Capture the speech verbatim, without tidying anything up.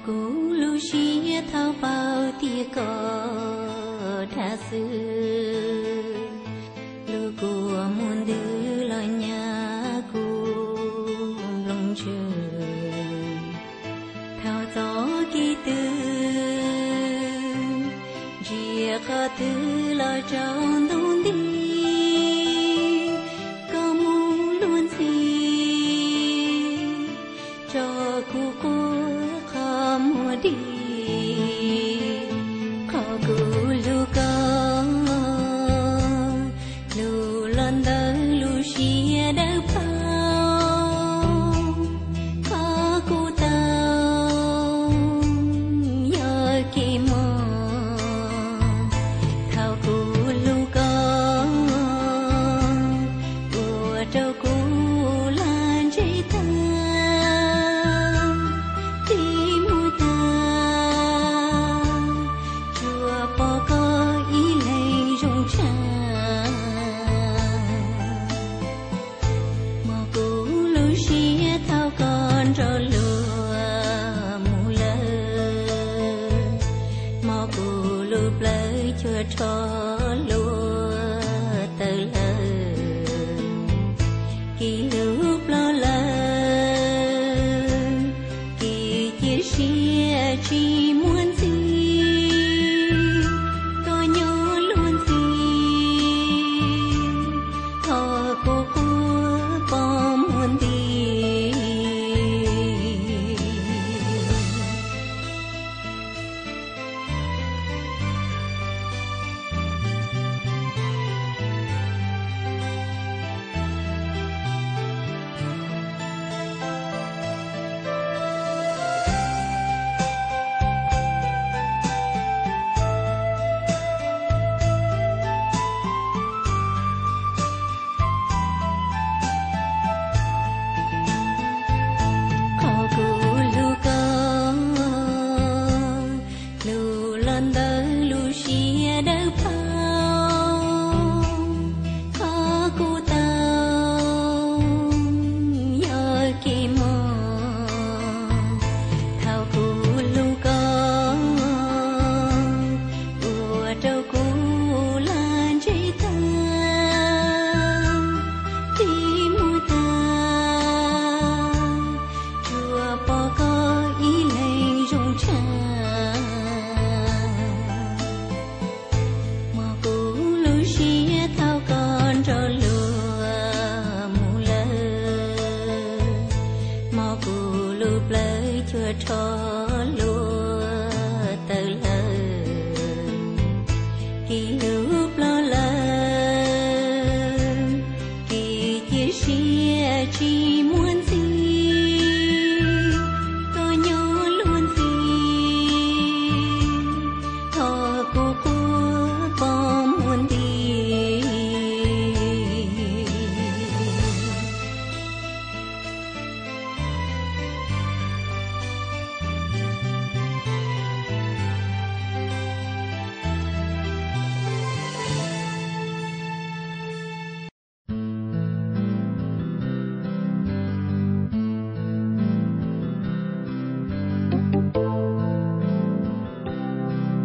cũ lưu xí thao bao tia có tha sư lưu của muôn đứa lo nhà cùng lòng trời thao gió kỳ tư chia có thứ lo trong đông đi có muốn luôn gì cho cô cô không đi khó cứ lưu có lưu lần đó lưu xia đã bao khó cô tao nhớ kỳ mơ thao cô lưu có của trâu cô lan chỉ ta chưa cho lúa từ lời kỳ lúc lo lời kỳ chia sẻ chỉ muốn gì tôi nhớ luôn gì thọ cô cô có muốn đi chưa cho lúa